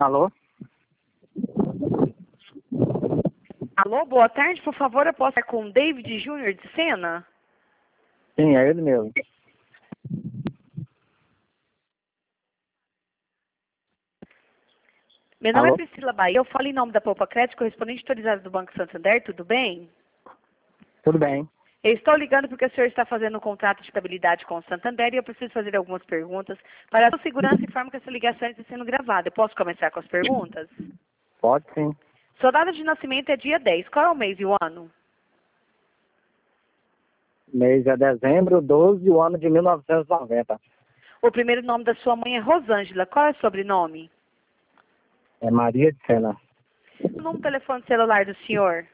Alô? Alô, boa tarde. Por favor, eu posso falar com o David Júnior de Sena? Sim, é ele mesmo. Meu nome Alô? é Priscila Bahia. Eu falo em nome da Poupa Crédito, correspondente autorizado do Banco Santander. Tudo bem? Tudo bem. Eu estou ligando porque o senhor está fazendo um contrato de estabilidade com o Santander e eu preciso fazer algumas perguntas para a sua segurança e informo que essa ligação está sendo gravada. Eu posso começar com as perguntas? Pode sim. Sua data de nascimento é dia 10. Qual é o mês e o ano? Mês é dezembro 12, o ano de 1990. O primeiro nome da sua mãe é Rosângela. Qual é o sobrenome? É Maria de Sena. O número do telefone celular do senhor?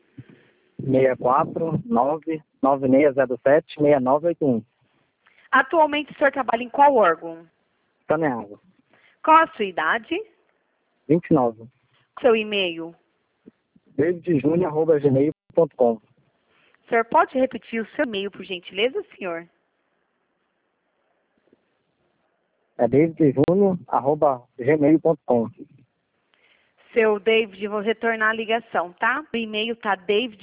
649-9607-6981. Atualmente o senhor trabalha em qual órgão? Saneado. Qual a sua idade? 29. Seu e-mail? davidjunior@gmail.com. O senhor pode repetir o seu e-mail, por gentileza, senhor? É davidjunior@gmail.com. Seu David, vou retornar a ligação, tá? O e-mail tá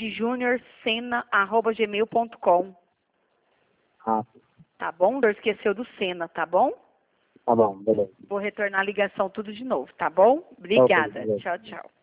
davidjuniorcena@gmail.com. Ah, Tá bom? O senhor esqueceu do Sena, tá bom? tá bom, beleza. Vou retornar a ligação tudo de novo, tá bom? Ok, Obrigada. beleza. Tchau, tchau.